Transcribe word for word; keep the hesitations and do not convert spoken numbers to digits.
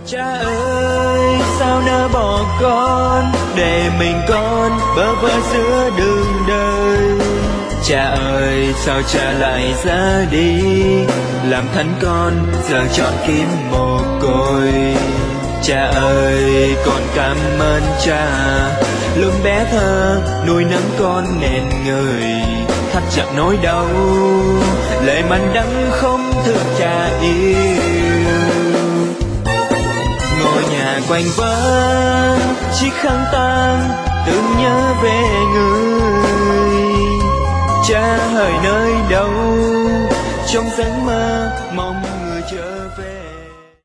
Cha ơi sao nỡ bỏ con để mình con bơ vơ giữa đường đời. Cha ơi sao cha lại ra đi làm thánh con giờ chọn kiếm mồ côi. Cha ơi con cảm ơn cha lúc bé thơ nuôi nấng con nên người thắt chặt nỗi đau lệ mặn đắng không thương cha yêu. Ngôi nhà quanh vắng chiếc khăn tang tưởng nhớ về người. Cha hỡi nơi đâu trong giấc mơ mong